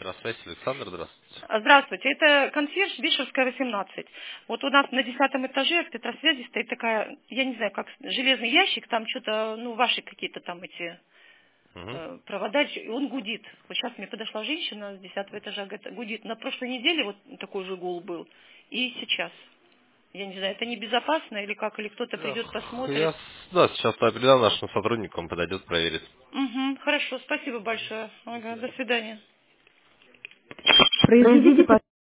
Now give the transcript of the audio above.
Здравствуйте, Александр, здравствуйте. Здравствуйте, это консьерж Вишерская, 18. Вот у нас на 10-м этаже от Петросвязи стоит такая, я не знаю, как железный ящик, там что-то, ваши какие-то там эти Мгм. провода, и он гудит. Вот сейчас мне подошла женщина с 10-го этажа, говорит, гудит. На прошлой неделе вот такой же гул был, и сейчас. Я не знаю, это небезопасно или как, или кто-то придет, посмотрит. Да, сейчас определенно нашим сотрудникам подойдет, проверит. Угу, хорошо, спасибо большое. Ага, до свидания. Произведите